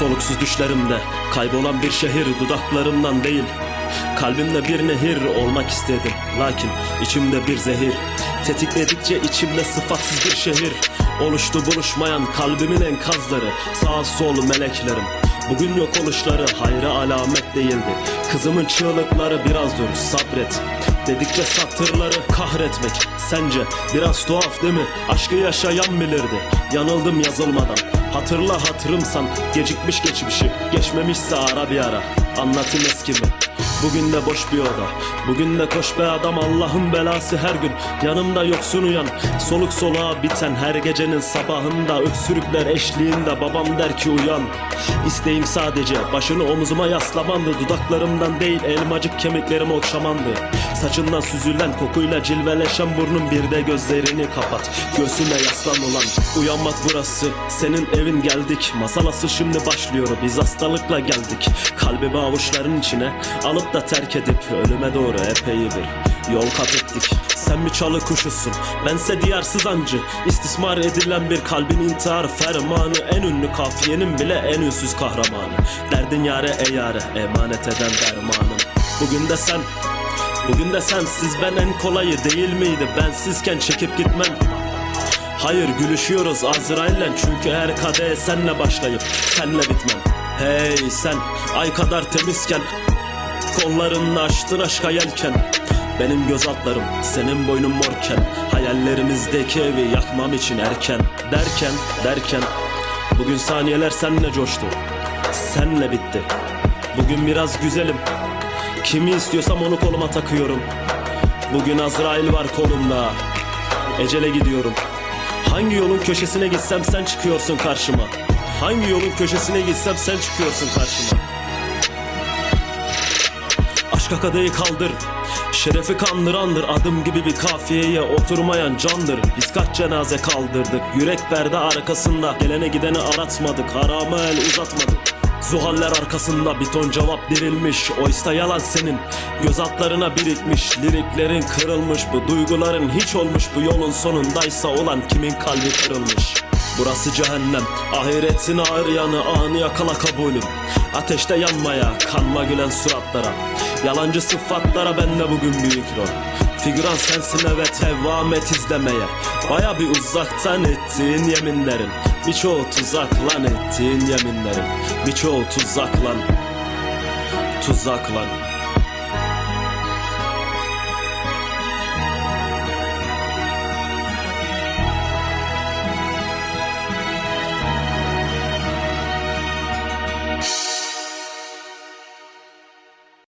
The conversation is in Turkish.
Soluksuz düşlerimde kaybolan bir şehir, dudaklarımdan değil kalbimde bir nehir olmak istedim. Lakin içimde bir zehir tetikledikçe içimde sıfatsız bir şehir oluştu, buluşmayan kalbimin enkazları. Sağ sol meleklerim, bugün yok oluşları hayra alamet değildi. Kızımın çığlıkları biraz dur sabret dedikçe satırları kahretmek sence biraz tuhaf değil mi? Aşkı yaşayan bilirdi, yanıldım yazılmadan. Hatırla hatırımsan gecikmiş geçmişi, geçmemişse ara bir ara anlatayım eskimi. Bugün de boş bir oda, bugün de koş be adam, Allah'ın belası her gün yanımda yoksun uyan. Soluk soluğa biten her gecenin sabahında öksürükler eşliğinde babam der ki uyan. İsteğim sadece başını omuzuma yaslamandı, dudaklarımdan değil elmacık kemiklerimi okşamandı. Saçından süzülen kokuyla cilveleşen burnun, bir de gözlerini kapat göğsüne yaslan ulan. Uyanmak burası senin evin, geldik masalası şimdi başlıyor, biz hastalıkla geldik. Kalbimi avuçların içine alıp da terk edip ölüme doğru epey bir yol kat ettik. Sen bir çalı kuşusun, bense diyarsız ancı, istismar edilen bir kalbin intihar fermanı. En ünlü kafiyenin bile en ünsüz kahramanı, derdin yare ey yare emanet eden dermanım. Bugün de sensiz ben en kolayı değil miydi? Bensizken çekip gitmen. Hayır gülüşüyoruz Azrail'le, çünkü her kadeh senle başlayıp senle bitmem. Hey sen ay kadar temizken, kollarınla açtın aşka yelken. Benim göz altlarım senin boynun morken, hayallerimizdeki evi yakmam için erken. Derken bugün saniyeler senle coştu, senle bitti. Bugün biraz güzelim, kimi istiyorsam onu koluma takıyorum. Bugün Azrail var kolumda, ecele gidiyorum. Hangi yolun köşesine gitsem sen çıkıyorsun karşıma. Hangi yolun köşesine gitsem sen çıkıyorsun karşıma. Aşka kadehi kaldır, şerefi kandırandır, adım gibi bir kafiyeye oturmayan candır. Biz kaç cenaze kaldırdık, yürek perde arkasında, gelene gideni aratmadık, harama el uzatmadık. Zuhaller arkasında bir ton cevap dirilmiş, oysa yalan senin göz altlarına birikmiş. Liriklerin kırılmış, bu duyguların hiç olmuş, bu yolun sonundaysa olan kimin kalbi kırılmış. Burası cehennem, ahiretin ağır yanı, anı yakala kabulüm. Ateşte yanmaya, kanma gülen suratlara, yalancı sıfatlara bende bugün büyük rol. Figüran sensin evet, devam et izlemeye. Baya bir uzaktan ettiğin yeminlerin, birçoğu tuzak lan ettiğin yeminlerin, birçoğu tuzak lan.